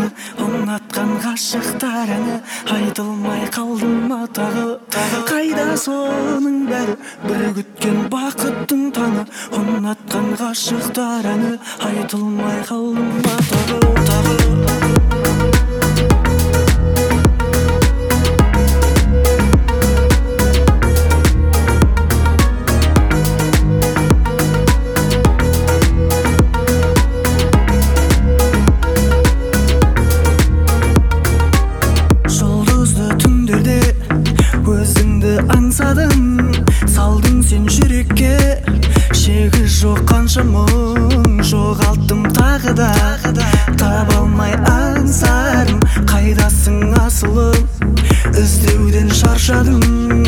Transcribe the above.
таңы, ұнатқан ғашықтар әні, айтылмай қалдым ма тағы. Қайда соның бәрі, бір күткен бақыттың таңы, ұнатқан ғашықтар әні, айтылмай қалдым ма тағы. Өзіңді аңсадым, салдың сен жүрекке, шегі жоқ қанша мұң, жоғалттым тағы да, таба алмай аңсарым, қайдасың асылым, іздеуден шаршадым.